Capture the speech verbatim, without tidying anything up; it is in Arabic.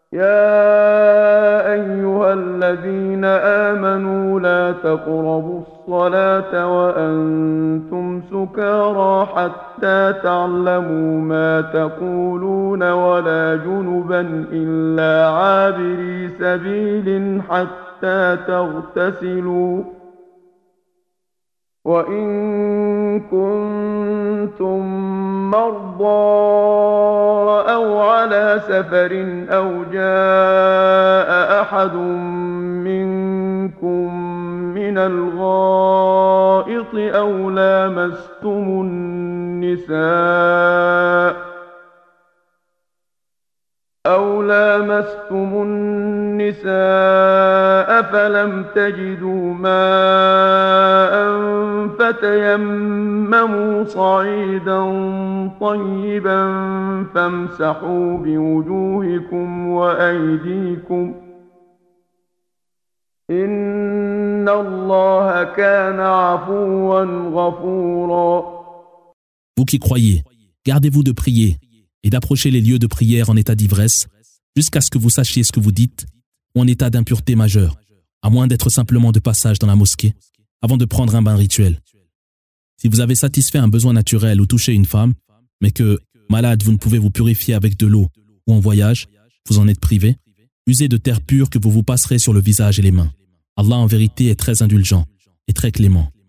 يا أيها الذين آمنوا لا تقربوا الصلاة وأنتم سكارى حتى تعلموا ما تقولون ولا جنبا إلا عابري سبيل حتى تغتسلوا وإن كنتم مرضى أو على سفر أو جاء أحد منكم من الغائط أو لامستم النساء أو لامستم النساء فلم تجدوا ماء فتيمموا صعيدا طيبا فامسحوا بوجوهكم وأيديكم إن الله كان عفوا غفورا. Vous qui croyez, gardez-vous de prier et d'approcher les lieux de prière en état d'ivresse, jusqu'à ce que vous sachiez ce que vous dites, ou en état d'impureté majeure, à moins d'être simplement de passage dans la mosquée, avant de prendre un bain rituel. Si vous avez satisfait un besoin naturel ou touché une femme, mais que, malade, vous ne pouvez vous purifier avec de l'eau, ou en voyage, vous en êtes privé, usez de terre pure que vous vous passerez sur le visage et les mains. Allah en vérité est très indulgent et très clément.